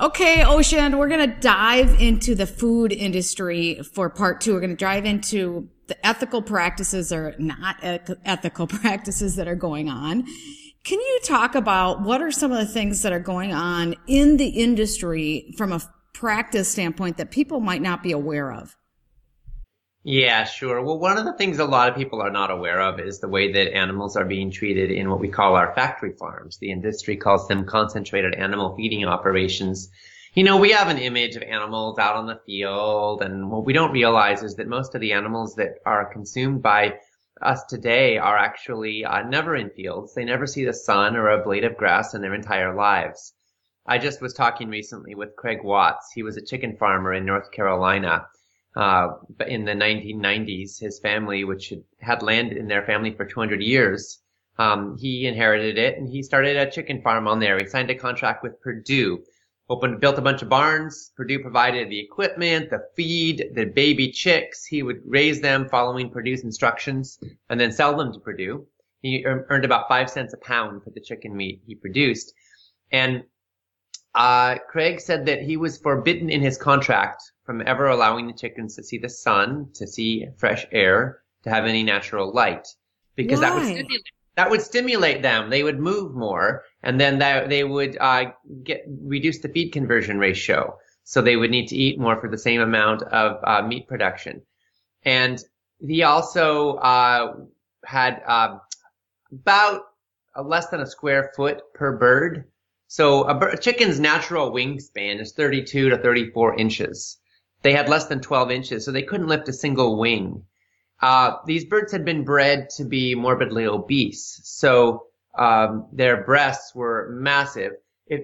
Okay, Ocean, we're going to dive into the food industry for part two. We're going to dive into the ethical practices or not ethical practices that are going on. Can you talk about what are some of the things that are going on in the industry from a practice standpoint that people might not be aware of? Yeah, sure. Well, one of the things a lot of people are not aware of is the way that animals are being treated in what we call our factory farms. The industry calls them concentrated animal feeding operations. You know, we have an image of animals out on the field, and what we don't realize is that most of the animals that are consumed by us today are actually never in fields. They never see the sun or a blade of grass in their entire lives. I just was talking recently with Craig Watts. He was a chicken farmer in North Carolina. But in the 1990s, his family, which had land in their family for 200 years, he inherited it and he started a chicken farm on there. He signed a contract with Purdue, built a bunch of barns. Purdue provided the equipment, the feed, the baby chicks. He would raise them following Purdue's instructions and then sell them to Purdue. He earned about 5 cents a pound for the chicken meat he produced. And Craig said that he was forbidden in his contract from ever allowing the chickens to see the sun, to see fresh air, to have any natural light, because that would stimulate them. They would move more, and then they would reduce the feed conversion ratio. So they would need to eat more for the same amount of meat production. And he also had about less than a square foot per bird. So a chicken's natural wingspan is 32 to 34 inches. They had less than 12 inches, so they couldn't lift a single wing. These birds had been bred to be morbidly obese, so their breasts were massive.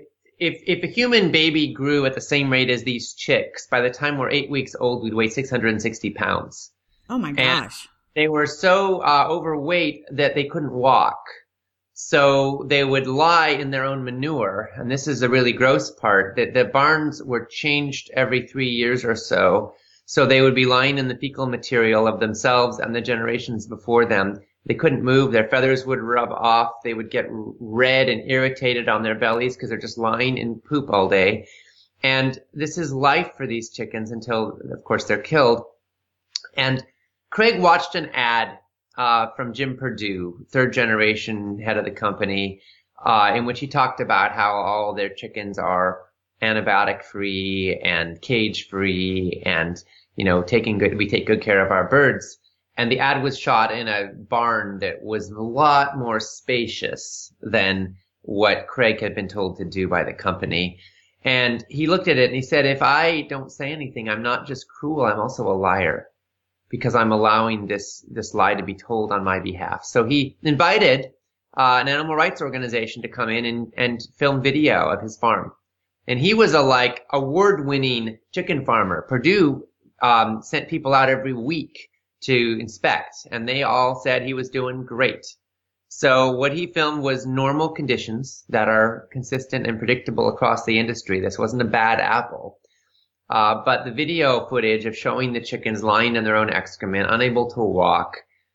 If a human baby grew at the same rate as these chicks, by the time we're 8 weeks old, we'd weigh 660 pounds. Oh my gosh. And they were so overweight that they couldn't walk. So they would lie in their own manure, and this is a really gross part, that the barns were changed every 3 years or so. So they would be lying in the fecal material of themselves and the generations before them. They couldn't move, their feathers would rub off, they would get red and irritated on their bellies because they're just lying in poop all day. And this is life for these chickens until, of course, they're killed. And Craig watched an ad from Jim Purdue, third generation head of the company, in which he talked about how all their chickens are antibiotic free and cage free and, you know, we take good care of our birds. And the ad was shot in a barn that was a lot more spacious than what Craig had been told to do by the company. And he looked at it and he said, if I don't say anything, I'm not just cruel, I'm also a liar, because I'm allowing this lie to be told on my behalf. So he invited an animal rights organization to come in and film video of his farm. And he was a award-winning chicken farmer. Purdue sent people out every week to inspect, and they all said he was doing great. So what he filmed was normal conditions that are consistent and predictable across the industry. This wasn't a bad apple. But the video footage of showing the chickens lying in their own excrement, unable to walk,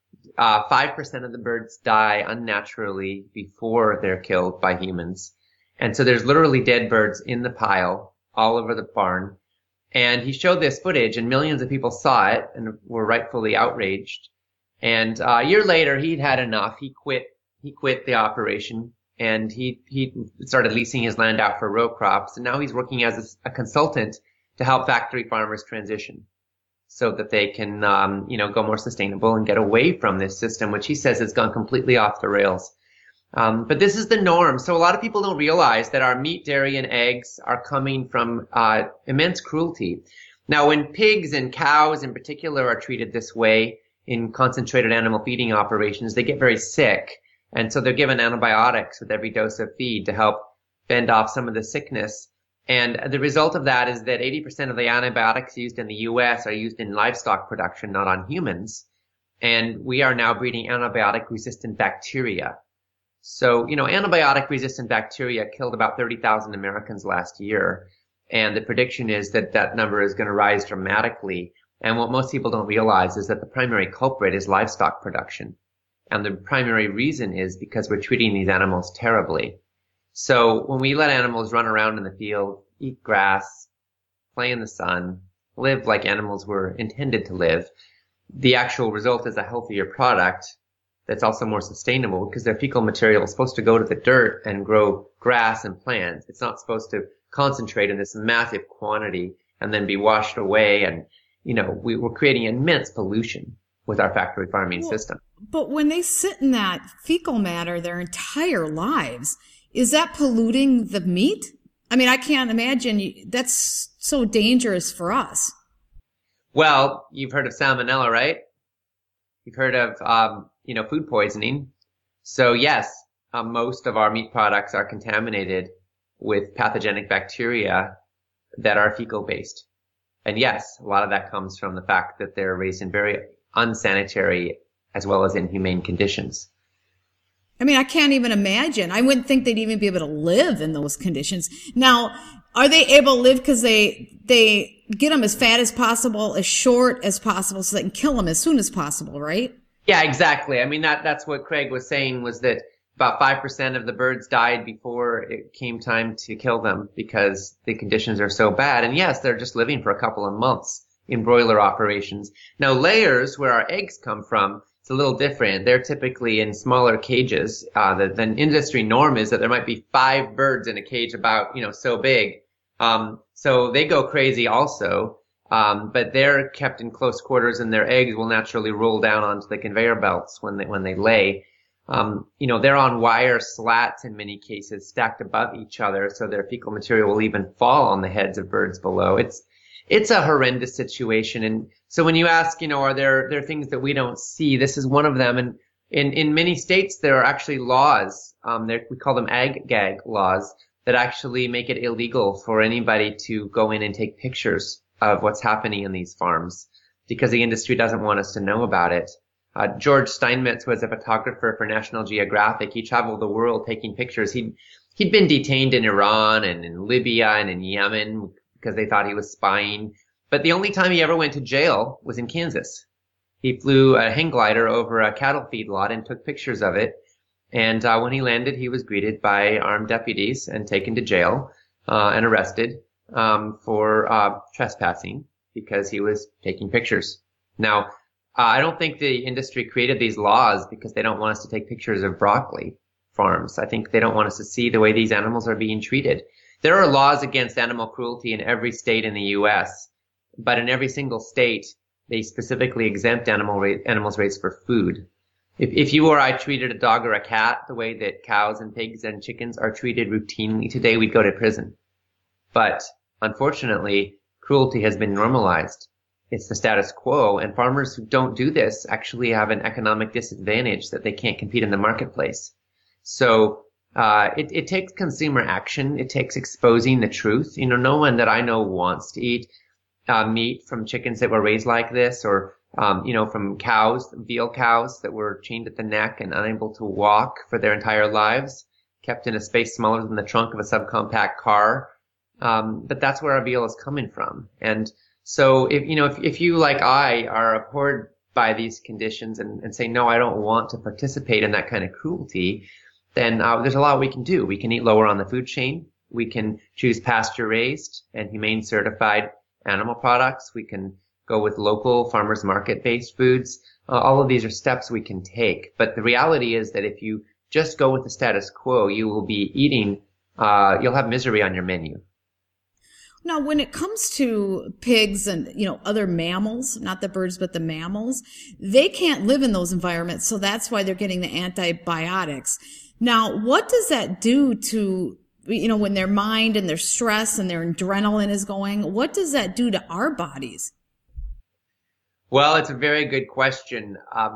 5% of the birds die unnaturally before they're killed by humans. And so there's literally dead birds in the pile all over the barn. And he showed this footage and millions of people saw it and were rightfully outraged. And a year later, he'd had enough. He quit the operation and he started leasing his land out for row crops. And now he's working as a consultant to help factory farmers transition so that they can, go more sustainable and get away from this system, which he says has gone completely off the rails. But this is the norm. So a lot of people don't realize that our meat, dairy, and eggs are coming from immense cruelty. Now, when pigs and cows in particular are treated this way in concentrated animal feeding operations, they get very sick. And so they're given antibiotics with every dose of feed to help fend off some of the sickness. And the result of that is that 80% of the antibiotics used in the U.S. are used in livestock production, not on humans. And we are now breeding antibiotic-resistant bacteria. So, antibiotic-resistant bacteria killed about 30,000 Americans last year. And the prediction is that that number is going to rise dramatically. And what most people don't realize is that the primary culprit is livestock production. And the primary reason is because we're treating these animals terribly. So when we let animals run around in the field, eat grass, play in the sun, live like animals were intended to live, the actual result is a healthier product that's also more sustainable because their fecal material is supposed to go to the dirt and grow grass and plants. It's not supposed to concentrate in this massive quantity and then be washed away. And, we're creating immense pollution with our factory farming system. But when they sit in that fecal matter their entire lives, is that polluting the meat? I mean, I can't imagine that's so dangerous for us. Well, you've heard of salmonella, right? You've heard of, food poisoning. So yes, most of our meat products are contaminated with pathogenic bacteria that are fecal based. And yes, a lot of that comes from the fact that they're raised in very unsanitary as well as inhumane conditions. I mean, I can't even imagine. I wouldn't think they'd even be able to live in those conditions. Now, are they able to live because they get them as fat as possible, as short as possible, so they can kill them as soon as possible, right? Yeah, exactly. I mean, that's what Craig was saying, was that about 5% of the birds died before it came time to kill them because the conditions are so bad. And yes, they're just living for a couple of months in broiler operations. Now, layers, where our eggs come from, it's a little different. They're typically in smaller cages. The industry norm is that there might be 5 birds in a cage about, so big. So they go crazy also. But they're kept in close quarters and their eggs will naturally roll down onto the conveyor belts when they lay. They're on wire slats in many cases stacked above each other. So their fecal material will even fall on the heads of birds below. It's a horrendous situation. And so when you ask, are there things that we don't see? This is one of them. And in many states, there are actually laws. We call them ag-gag laws that actually make it illegal for anybody to go in and take pictures of what's happening in these farms because the industry doesn't want us to know about it. George Steinmetz was a photographer for National Geographic. He traveled the world taking pictures. He'd been detained in Iran and in Libya and in Yemen because they thought he was spying. But the only time he ever went to jail was in Kansas. He flew a hang glider over a cattle feed lot and took pictures of it. And when he landed, he was greeted by armed deputies and taken to jail and arrested for trespassing because he was taking pictures. Now, I don't think the industry created these laws because they don't want us to take pictures of broccoli farms. I think they don't want us to see the way these animals are being treated. There are laws against animal cruelty in every state in the U.S., but in every single state, they specifically exempt animals raised for food. If you or I treated a dog or a cat the way that cows and pigs and chickens are treated routinely today, we'd go to prison. But unfortunately, cruelty has been normalized. It's the status quo, and farmers who don't do this actually have an economic disadvantage that they can't compete in the marketplace. So it takes consumer action. It takes exposing the truth. No one that I know wants to eat meat from chickens that were raised like this, or from cows, veal cows that were chained at the neck and unable to walk for their entire lives, kept in a space smaller than the trunk of a subcompact car. But that's where our veal is coming from. And so if you, like I, are abhorred by these conditions and say, no, I don't want to participate in that kind of cruelty, then there's a lot we can do. We can eat lower on the food chain. We can choose pasture raised and humane certified animal products. We can go with local farmers market based foods. All of these are steps we can take. But the reality is that if you just go with the status quo, you will be eating, you'll have misery on your menu. Now, when it comes to pigs and, other mammals, not the birds, but the mammals, they can't live in those environments. So that's why they're getting the antibiotics. Now, what does that do to, when their mind and their stress and their adrenaline is going, what does that do to our bodies? Well, it's a very good question.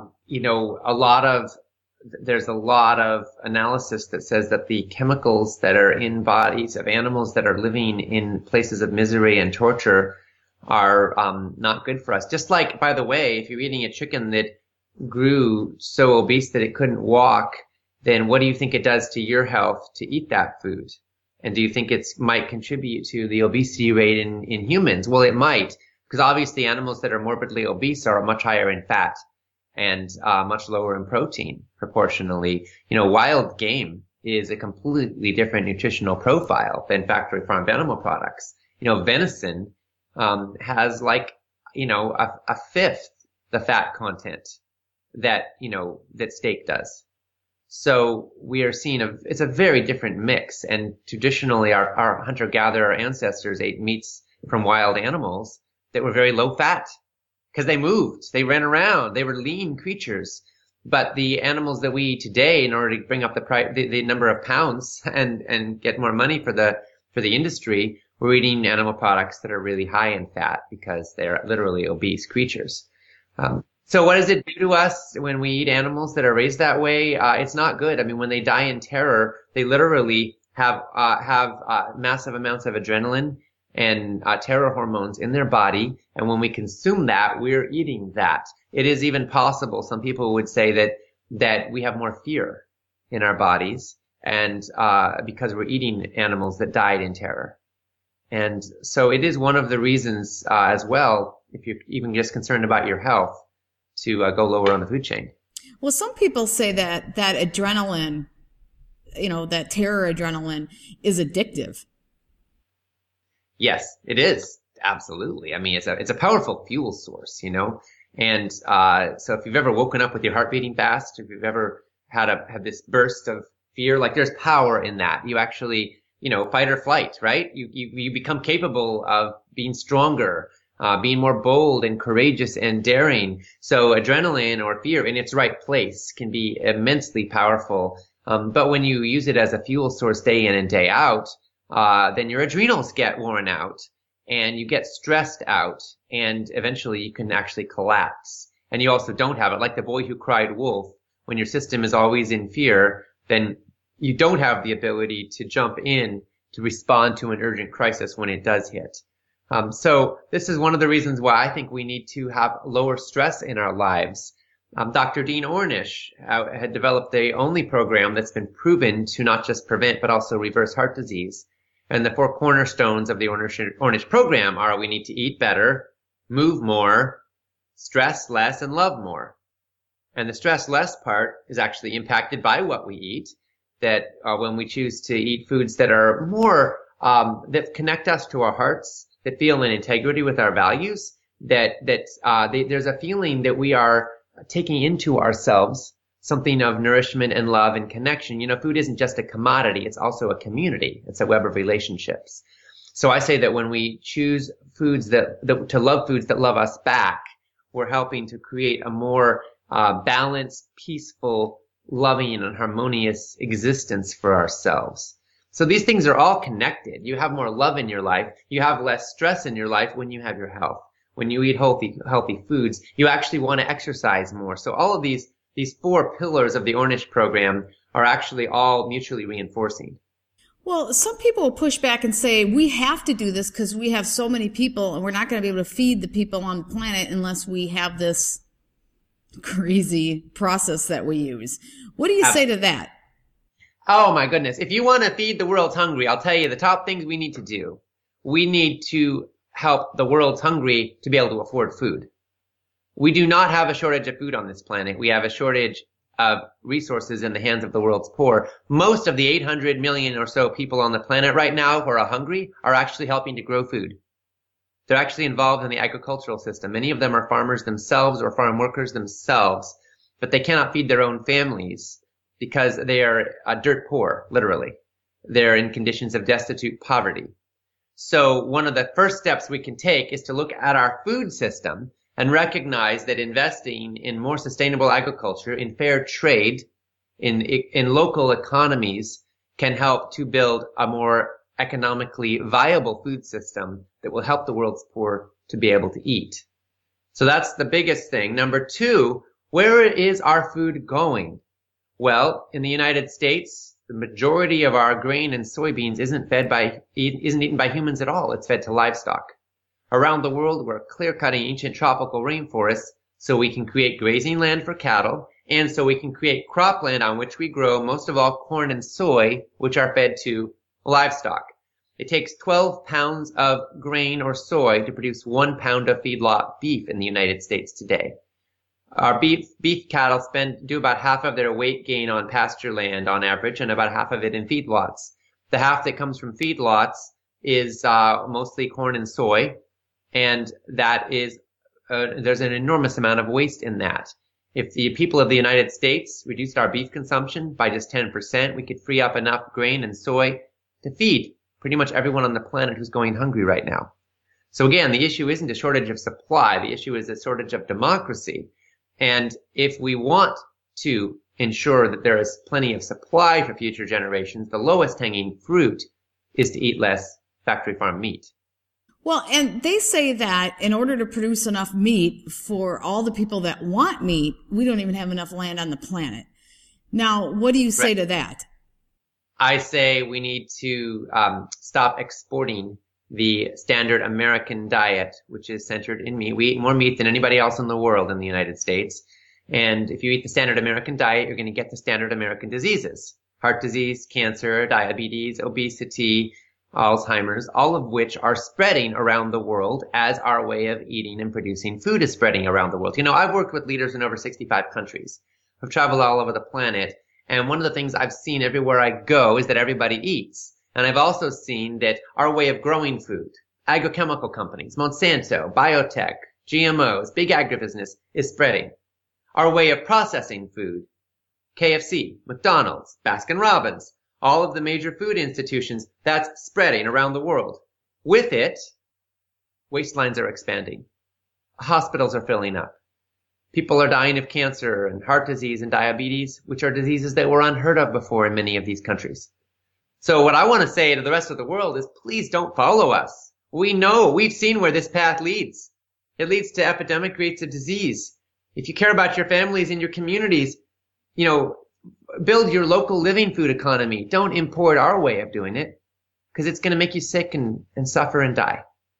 There's a lot of analysis that says that the chemicals that are in bodies of animals that are living in places of misery and torture are not good for us. Just like, by the way, if you're eating a chicken that grew so obese that it couldn't walk, then what do you think it does to your health to eat that food? And do you think it might contribute to the obesity rate in humans? Well, it might, because obviously animals that are morbidly obese are much higher in fat and much lower in protein proportionally. Wild game is a completely different nutritional profile than factory farmed animal products. Venison has a fifth the fat content that steak does. So we are seeing it's a very different mix. And traditionally our hunter-gatherer ancestors ate meats from wild animals that were very low fat because they moved, they ran around, they were lean creatures. But the animals that we eat today, in order to bring up the number of pounds and get more money for the industry, we're eating animal products that are really high in fat because they're literally obese creatures. So what does it do to us when we eat animals that are raised that way? It's not good. I mean, when they die in terror, they literally have massive amounts of adrenaline and terror hormones in their body. And when we consume that, we're eating that. It is even possible, some people would say that we have more fear in our bodies and because we're eating animals that died in terror. And so it is one of the reasons as well, if you're even just concerned about your health, to go lower on the food chain. Well, some people say that adrenaline, that terror adrenaline is addictive. Yes, it is. Absolutely. I mean, it's a powerful fuel source, and so if you've ever woken up with your heart beating fast, if you've ever had this burst of fear, like there's power in that. You actually, fight or flight, right? You become capable of being stronger, being more bold and courageous and daring. So adrenaline or fear in its right place can be immensely powerful. But when you use it as a fuel source day in and day out, then your adrenals get worn out and you get stressed out and eventually you can actually collapse. And you also don't have it, like the boy who cried wolf. When your system is always in fear, then you don't have the ability to jump in to respond to an urgent crisis when it does hit. So this is one of the reasons why I think we need to have lower stress in our lives. Dr. Dean Ornish had developed the only program that's been proven to not just prevent but also reverse heart disease. And the 4 cornerstones of the Ornish program are: we need to eat better, move more, stress less, and love more. And the stress less part is actually impacted by what we eat. That when we choose to eat foods that are more that connect us to our hearts, that feel in integrity with our values, there's a feeling that we are taking into ourselves something of nourishment and love and connection. Food isn't just a commodity, it's also a community. It's a web of relationships. So I say that when we choose foods to love foods that love us back, we're helping to create a more balanced, peaceful, loving, and harmonious existence for ourselves. So these things are all connected. You have more love in your life. You have less stress in your life when you have your health. When you eat healthy foods, you actually want to exercise more. So all of these 4 pillars of the Ornish program are actually all mutually reinforcing. Well, some people will push back and say, we have to do this because we have so many people and we're not going to be able to feed the people on the planet unless we have this crazy process that we use. What do you say to that? Oh my goodness. If you want to feed the world's hungry, I'll tell you the top things we need to do. We need to help the world's hungry to be able to afford food. We do not have a shortage of food on this planet. We have a shortage of resources in the hands of the world's poor. Most of the 800 million or so people on the planet right now who are hungry are actually helping to grow food. They're actually involved in the agricultural system. Many of them are farmers themselves or farm workers themselves, but they cannot feed their own families because they are dirt poor, literally. They're in conditions of destitute poverty. So one of the first steps we can take is to look at our food system and recognize that investing in more sustainable agriculture, in fair trade, in local economies can help to build a more economically viable food system that will help the world's poor to be able to eat. So that's the biggest thing. Number 2, where is our food going? Well, in the United States, the majority of our grain and soybeans isn't eaten by humans at all. It's fed to livestock. Around the world, we're clear-cutting ancient tropical rainforests so we can create grazing land for cattle and so we can create cropland on which we grow most of all corn and soy, which are fed to livestock. It takes 12 pounds of grain or soy to produce 1 pound of feedlot beef in the United States today. Our beef cattle do about half of their weight gain on pasture land on average, and about half of it in feedlots. The half that comes from feedlots is mostly corn and soy, and that is there's an enormous amount of waste in that. If the people of the United States reduced our beef consumption by just 10%, we could free up enough grain and soy to feed pretty much everyone on the planet who's going hungry right now. So again, the issue isn't a shortage of supply. The issue is a shortage of democracy. And if we want to ensure that there is plenty of supply for future generations, the lowest hanging fruit is to eat less factory farm meat. Well, and they say that in order to produce enough meat for all the people that want meat, we don't even have enough land on the planet. Now, what do you say to that? I say we need to stop exporting the standard American diet, which is centered in meat. We eat more meat than anybody else in the world in the United States. And if you eat the standard American diet, you're going to get the standard American diseases: heart disease, cancer, diabetes, obesity, Alzheimer's, all of which are spreading around the world as our way of eating and producing food is spreading around the world. You know, I've worked with leaders in over 65 countries. I've traveled all over the planet. And one of the things I've seen everywhere I go is that everybody eats. And I've also seen that our way of growing food, agrochemical companies, Monsanto, biotech, GMOs, big agribusiness is spreading. Our way of processing food, KFC, McDonald's, Baskin-Robbins, all of the major food institutions, that's spreading around the world. With it, waistelines are expanding. Hospitals are filling up. People are dying of cancer and heart disease and diabetes, which are diseases that were unheard of before in many of these countries. So what I want to say to the rest of the world is, please don't follow us. We know, we've seen where this path leads. It leads to epidemic rates of disease. If you care about your families and your communities, you know, build your local living food economy. Don't import our way of doing it, because it's going to make you sick and suffer and die.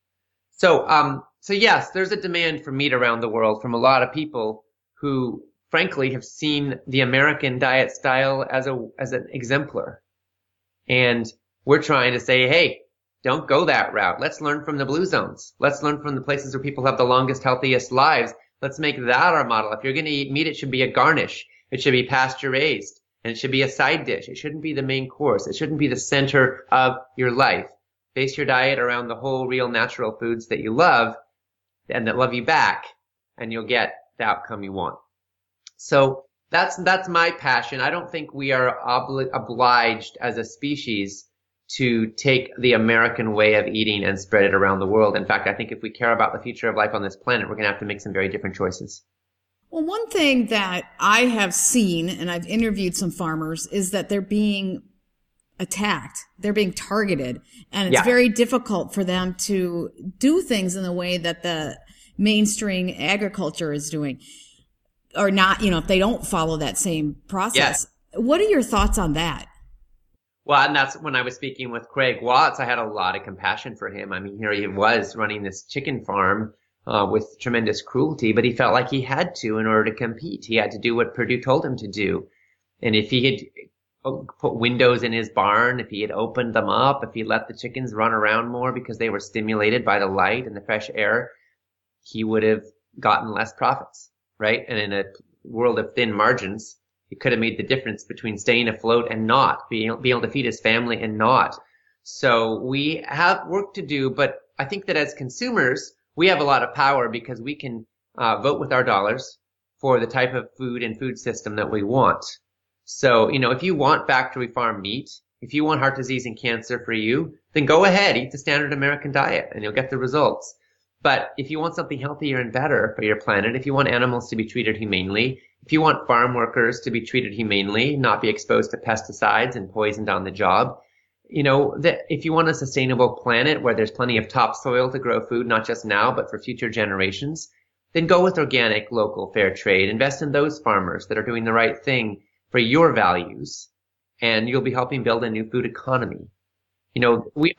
So yes, there's a demand for meat around the world from a lot of people who, frankly, have seen the American diet style as an exemplar. And we're trying to say, hey, don't go that route. Let's learn from the blue zones. Let's learn from the places where people have the longest, healthiest lives. Let's make that our model. If you're going to eat meat, it should be a garnish. It should be pasture raised, and it should be a side dish. It shouldn't be the main course. It shouldn't be the center of your life. Base your diet around the whole, real, natural foods that you love and that love you back, and you'll get the outcome you want. So that's my passion. I don't think we are obliged as a species to take the American way of eating and spread it around the world. In fact, I think if we care about the future of life on this planet, we're going to have to make some very different choices. Well, one thing that I have seen, and I've interviewed some farmers, is that they're being attacked. They're being targeted. And it's very difficult for them to do things in the way that the mainstream agriculture is doing. Or not, you know, if they don't follow that same process. Yeah. What are your thoughts on that? Well, and that's when I was speaking with Craig Watts, I had a lot of compassion for him. I mean, here he was running this chicken farm with tremendous cruelty, but he felt like he had to in order to compete. He had to do what Purdue told him to do. And if he had put windows in his barn, if he had opened them up, if he let the chickens run around more because they were stimulated by the light and the fresh air, he would have gotten less profits, right? And in a world of thin margins, it could have made the difference between staying afloat and not, being able to feed his family and not. So we have work to do, but I think that as consumers, we have a lot of power because we can vote with our dollars for the type of food and food system that we want. So, you know, if you want factory farm meat, if you want heart disease and cancer for you, then go ahead, eat the standard American diet and you'll get the results. But if you want something healthier and better for your planet, if you want animals to be treated humanely, if you want farm workers to be treated humanely, not be exposed to pesticides and poisoned on the job, you know, that if you want a sustainable planet where there's plenty of topsoil to grow food, not just now, but for future generations, then go with organic, local, fair trade. Invest in those farmers that are doing the right thing for your values, and you'll be helping build a new food economy. You know, we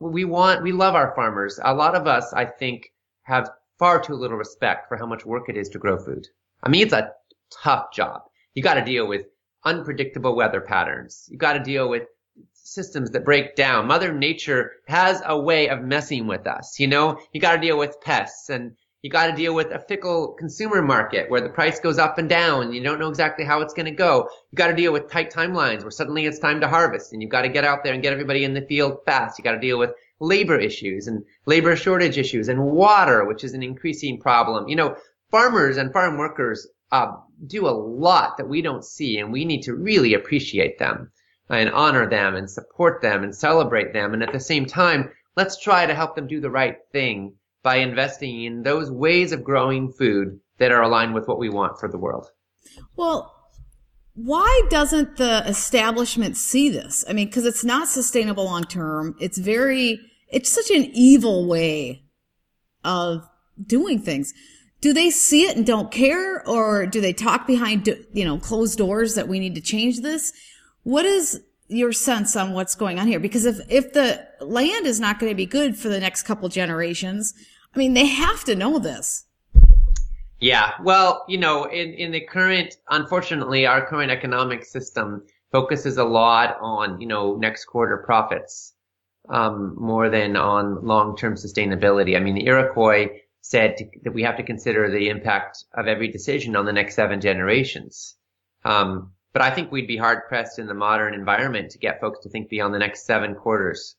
love our farmers. A lot of us, I think, have far too little respect for how much work it is to grow food. I mean, it's a tough job. You got to deal with unpredictable weather patterns. You got to deal with systems that break down. Mother Nature has a way of messing with us. You know, you got to deal with pests and, You got to deal with a fickle consumer market where the price goes up and down and you don't know exactly how it's going to go. You got to deal with tight timelines where suddenly it's time to harvest and you've got to get out there and get everybody in the field fast. You got to deal with labor issues and labor shortage issues and water, which is an increasing problem. Farmers and farm workers do a lot that we don't see, and we need to really appreciate them and honor them and support them and celebrate them. And at the same time, let's try to help them do the right thing by investing in those ways of growing food that are aligned with what we want for the world. Well, why doesn't the establishment see this? I mean, because it's not sustainable long term. It's such an evil way of doing things. Do they see it and don't care, or do they talk behind, closed doors that we need to change this? What is your sense on what's going on here? Because if the land is not going to be good for the next couple generations, I mean, they have to know this. Yeah. Well, in the current, unfortunately, our current economic system focuses a lot on, next quarter profits, more than on long-term sustainability. I mean, the Iroquois said that we have to consider the impact of every decision on the next 7 generations. But I think we'd be hard pressed in the modern environment to get folks to think beyond the next 7 quarters.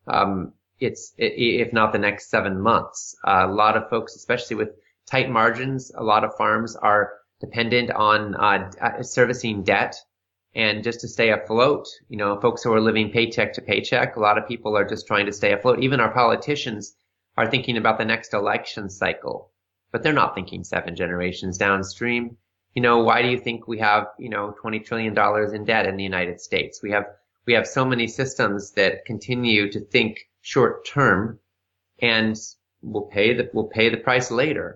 If not the next 7 months. A lot of folks, especially with tight margins, a lot of farms are dependent on servicing debt and just to stay afloat. Folks who are living paycheck to paycheck, a lot of people are just trying to stay afloat. Even our politicians are thinking about the next election cycle, but they're not thinking 7 generations downstream. Why do you think we have, $20 trillion in debt in the United States? We have so many systems that continue to think short term and we'll pay the price later.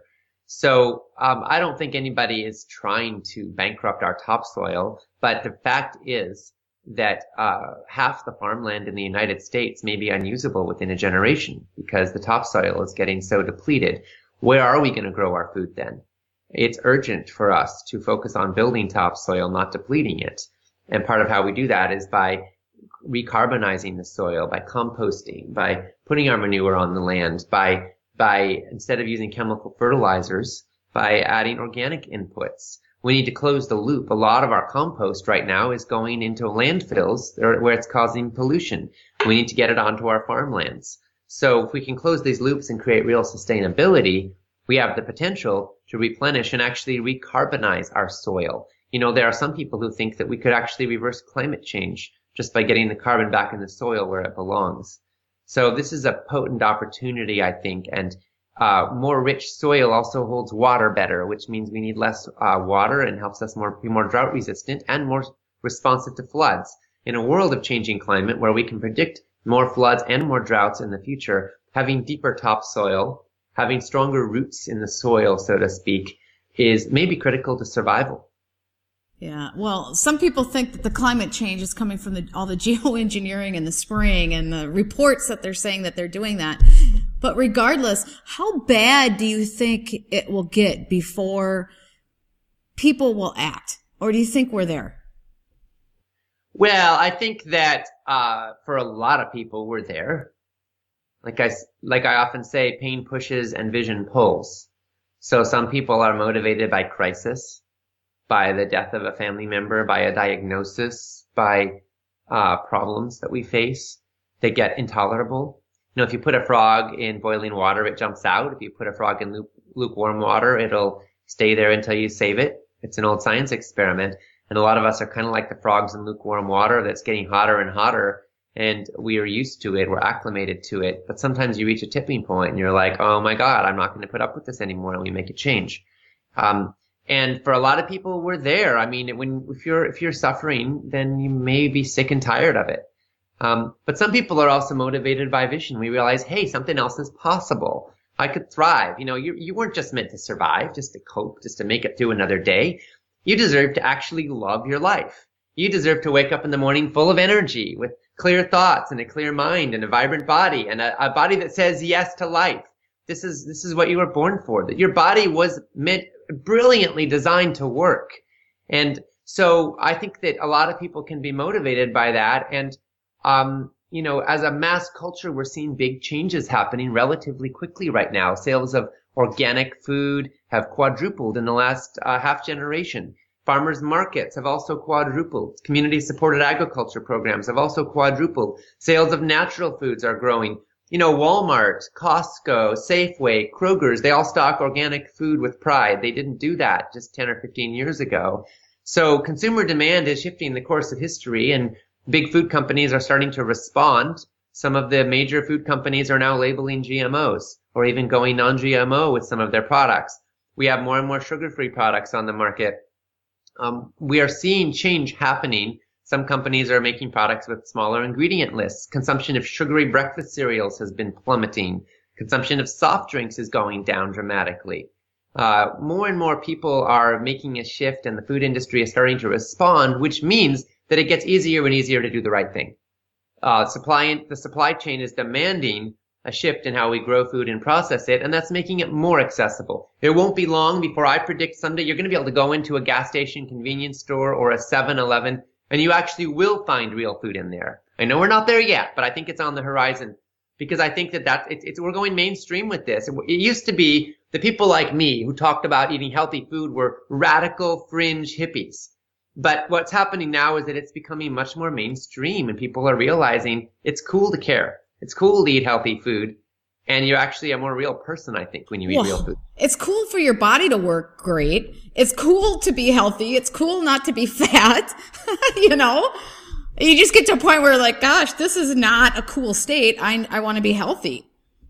So, I don't think anybody is trying to bankrupt our topsoil, but the fact is that, half the farmland in the United States may be unusable within a generation because the topsoil is getting so depleted. Where are we going to grow our food then? It's urgent for us to focus on building topsoil, not depleting it. And part of how we do that is by recarbonizing the soil, by composting, by putting our manure on the land, by instead of using chemical fertilizers, by adding organic inputs. We need to close the loop. A lot of our compost right now is going into landfills where it's causing pollution. We need to get it onto our farmlands. So if we can close these loops and create real sustainability, we have the potential to replenish and actually recarbonize our soil. There are some people who think that we could actually reverse climate change just by getting the carbon back in the soil where it belongs. So this is a potent opportunity, I think, and more rich soil also holds water better, which means we need less water and helps us be more drought resistant and more responsive to floods. In a world of changing climate where we can predict more floods and more droughts in the future, having deeper topsoil, having stronger roots in the soil, so to speak, is maybe critical to survival. Yeah, well, some people think that the climate change is coming from all the geoengineering and the spraying and the reports that they're saying that they're doing that. But regardless, how bad do you think it will get before people will act? Or do you think we're there? Well, I think that for a lot of people, we're there. Like I often say, pain pushes and vision pulls. So some people are motivated by crisis, by the death of a family member, by a diagnosis, by problems that we face that get intolerable. If you put a frog in boiling water, it jumps out. If you put a frog in lukewarm water, it'll stay there until you save it. It's an old science experiment. And a lot of us are kind of like the frogs in lukewarm water that's getting hotter and hotter. And we are used to it. We're acclimated to it. But sometimes you reach a tipping point and you're like, oh my God, I'm not going to put up with this anymore. And we make a change. And for a lot of people, we're there. I mean, if you're suffering, then you may be sick and tired of it. But some people are also motivated by vision. We realize, hey, something else is possible. I could thrive. You weren't just meant to survive, just to cope, just to make it through another day. You deserve to actually love your life. You deserve to wake up in the morning full of energy, with clear thoughts and a clear mind and a vibrant body and a body that says yes to life. This is what you were born for. That your body was brilliantly designed to work. And so I think that a lot of people can be motivated by that. And, as a mass culture, we're seeing big changes happening relatively quickly right now. Sales of Organic food have quadrupled in the last half generation. Farmers markets have also quadrupled. Community-supported agriculture programs have also quadrupled. Sales of natural foods are growing. You know, Walmart, Costco, Safeway, Kroger's, they all stock organic food with pride. They didn't do that just 10 or 15 years ago. So consumer demand is shifting the course of history, and big food companies are starting to respond. Some of the major food companies are now labeling GMOs or even going non-GMO with some of their products. We have more and more sugar-free products on the market. We are seeing change happening. Some companies are making products with smaller ingredient lists. Consumption of sugary breakfast cereals has been plummeting. Consumption of soft drinks is going down dramatically. More and more people are making a shift, and the food industry is starting to respond, which means that it gets easier and easier to do the right thing. The supply chain is demanding a shift in how we grow food and process it, and that's making it more accessible. It won't be long before I predict someday you're going to be able to go into a gas station, convenience store, or a 7-Eleven, and you actually will find real food in there. I know we're not there yet, but I think it's on the horizon, because I think that we're going mainstream with this. It used to be the people like me who talked about eating healthy food were radical fringe hippies. But what's happening now is that it's becoming much more mainstream, and people are realizing it's cool to care. It's cool to eat healthy food, and you're actually a more real person, I think, when you eat real food. It's cool for your body to work great. It's cool to be healthy. It's cool not to be fat. You know, you just get to a point where like, gosh, this is not a cool state. I want to be healthy.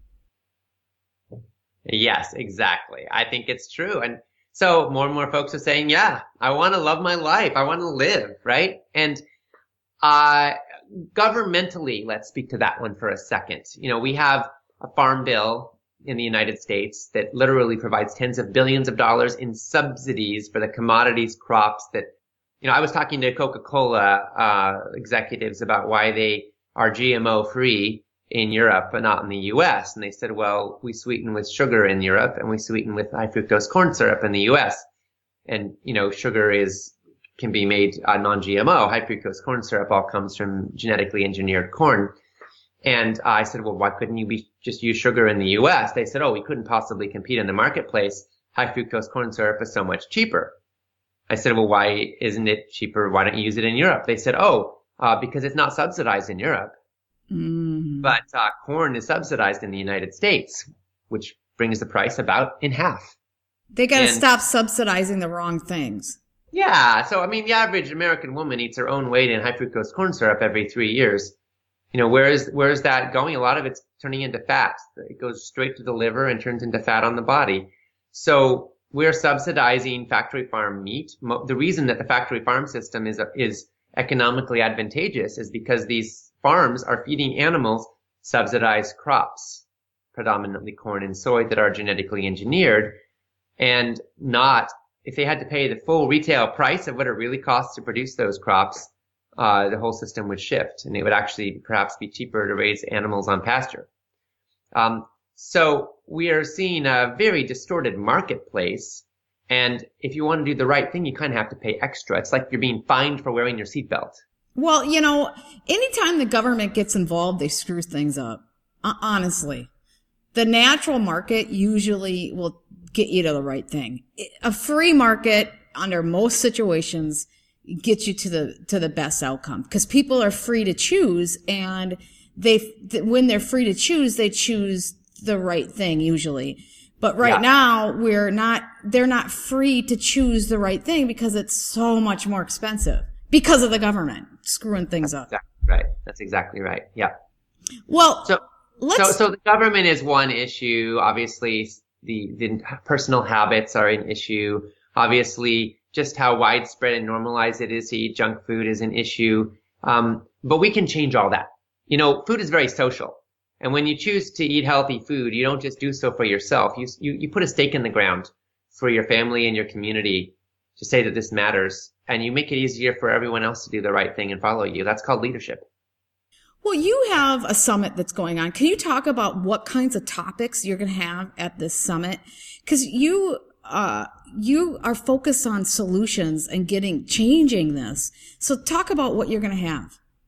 Yes, exactly. I think it's true. And so more and more folks are saying, yeah, I want to love my life. I want to live, right? And governmentally, let's speak to that one for a second. You know, we have a farm bill in the United States that literally provides tens of billions of dollars in subsidies for the commodities crops that, you know, I was talking to Coca-Cola executives about why they are GMO free in Europe but not in the US. And they said, well, we sweeten with sugar in Europe and we sweeten with high fructose corn syrup in the US. And, you know, sugar can be made non-GMO. High fructose corn syrup all comes from genetically engineered corn. And I said, well, why couldn't you just use sugar in the US? They said, oh, we couldn't possibly compete in the marketplace. High fructose corn syrup is so much cheaper. I said, well, why isn't it cheaper? Why don't you use it in Europe? They said, because it's not subsidized in Europe. Mm. But corn is subsidized in the United States, which brings the price about in half. They got to stop subsidizing the wrong things. Yeah. So, I mean, the average American woman eats her own weight in high fructose corn syrup every 3 years. You know, where is that going? A lot of it's turning into fat. It goes straight to the liver and turns into fat on the body. So we're subsidizing factory farm meat. The reason that the factory farm system is economically advantageous is because these farms are feeding animals subsidized crops, predominantly corn and soy, that are genetically engineered, and not, if they had to pay the full retail price of what it really costs to produce those crops, the whole system would shift, and it would actually perhaps be cheaper to raise animals on pasture. So we are seeing a very distorted marketplace, and if you want to do the right thing, you kind of have to pay extra. It's like you're being fined for wearing your seatbelt. Well, you know, anytime the government gets involved, they screw things up. Honestly, the natural market usually will get you to the right thing. A free market, under most situations, gets you to the best outcome, because people are free to choose, and when they're free to choose, they choose the right thing usually. But right now, they're not free to choose the right thing because it's so much more expensive because of the government screwing things up. Exactly right. That's exactly right. Yeah. Well, so the government is one issue. Obviously, the personal habits are an issue. Obviously, just how widespread and normalized it is to eat junk food is an issue. But we can change all that. You know, food is very social. And when you choose to eat healthy food, you don't just do so for yourself. You put a stake in the ground for your family and your community to say that this matters. And you make it easier for everyone else to do the right thing and follow you. That's called leadership. Well, you have a summit that's going on. Can you talk about what kinds of topics you're going to have at this summit? Because you are focused on solutions and changing this. So talk about what you're going to have.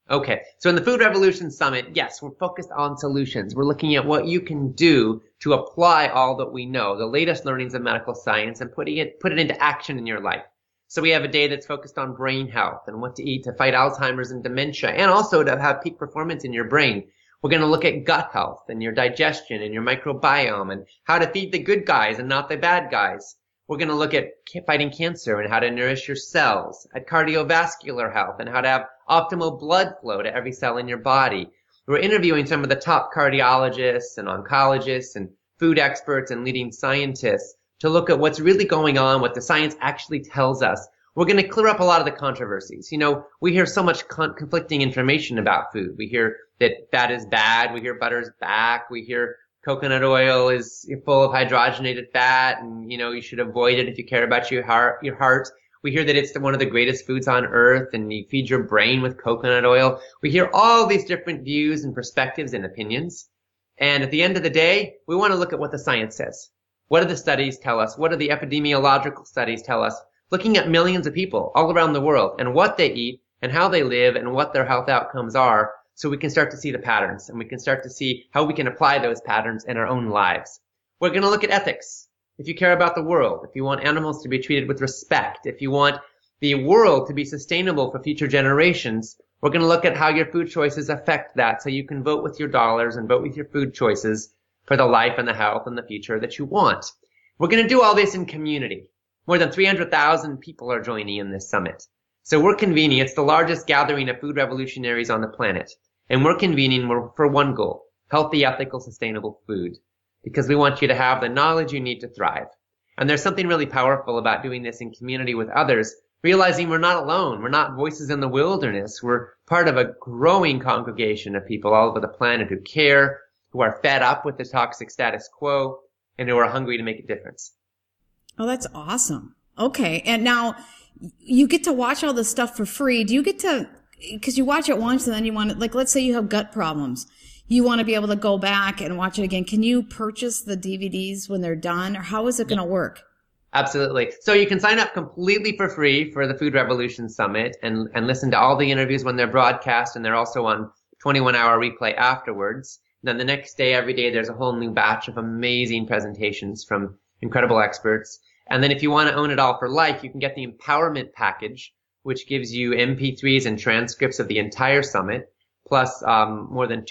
Okay, so in the Food Revolution Summit, yes, we're focused on solutions. We're looking at what you can do to apply all that we know, the latest learnings of medical science, and put it into action in your life. So we have a day that's focused on brain health and what to eat to fight Alzheimer's and dementia, and also to have peak performance in your brain. We're going to look at gut health and your digestion and your microbiome and how to feed the good guys and not the bad guys. We're going to look at fighting cancer and how to nourish your cells, at cardiovascular health and how to have optimal blood flow to every cell in your body. We're interviewing some of the top cardiologists and oncologists and food experts and leading scientists to look at what's really going on, what the science actually tells us. We're going to clear up a lot of the controversies. You know, we hear so much conflicting information about food. We hear that fat is bad. We hear butter is back. We hear coconut oil is full of hydrogenated fat, and you should avoid it if you care about your heart. We hear that it's one of the greatest foods on earth, and you feed your brain with coconut oil. We hear all these different views and perspectives and opinions. And at the end of the day, we want to look at what the science says. What do the studies tell us? What do the epidemiological studies tell us? Looking at millions of people all around the world and what they eat and how they live and what their health outcomes are, so we can start to see the patterns and we can start to see how we can apply those patterns in our own lives. We're going to look at ethics. If you care about the world, if you want animals to be treated with respect, if you want the world to be sustainable for future generations, we're going to look at how your food choices affect that, so you can vote with your dollars and vote with your food choices for the life and the health and the future that you want. We're going to do all this in community. More than 300,000 people are joining in this summit. So we're convening. It's the largest gathering of food revolutionaries on the planet. And we're convening for one goal: healthy, ethical, sustainable food. Because we want you to have the knowledge you need to thrive. And there's something really powerful about doing this in community with others, realizing we're not alone. We're not voices in the wilderness. We're part of a growing congregation of people all over the planet who care, who are fed up with the toxic status quo, and who are hungry to make a difference. Oh, that's awesome. Okay. And now you get to watch all this stuff for free. Do you get to, because you watch it once and then you want to, like, let's say you have gut problems. You want to be able to go back and watch it again. Can you purchase the DVDs when they're done, or how is it going to work? Absolutely. So you can sign up completely for free for the Food Revolution Summit and listen to all the interviews when they're broadcast, and they're also on 21-hour replay afterwards. And then the next day, every day, there's a whole new batch of amazing presentations from incredible experts. And then if you want to own it all for life, you can get the Empowerment Package, which gives you MP3s and transcripts of the entire summit, plus more than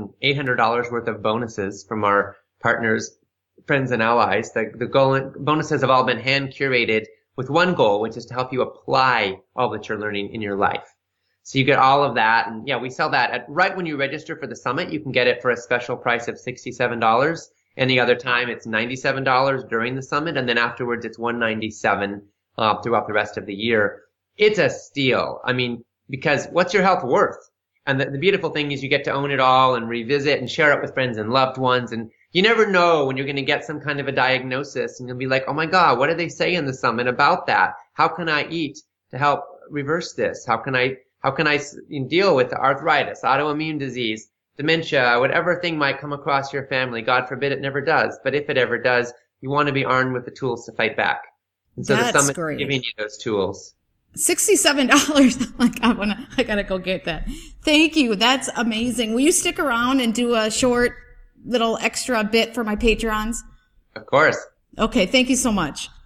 $2,800 worth of bonuses from our partners, friends, and allies. The bonuses have all been hand-curated with one goal, which is to help you apply all that you're learning in your life. So you get all of that. And yeah, we sell that right when you register for the summit. You can get it for a special price of $67. Any other time, it's $97 during the summit. And then afterwards, it's $197 throughout the rest of the year. It's a steal. I mean, because what's your health worth? And the beautiful thing is you get to own it all and revisit and share it with friends and loved ones. And you never know when you're going to get some kind of a diagnosis and you'll be like, oh my God, what did they say in the summit about that? How can I eat to help reverse this? How can I deal with arthritis, autoimmune disease, dementia, whatever thing might come across your family? God forbid it never does. But if it ever does, you want to be armed with the tools to fight back. And so the summit is giving you those tools. $67. Like, I gotta go get that. Thank you. That's amazing. Will you stick around and do a short little extra bit for my Patreons? Of course. Okay. Thank you so much.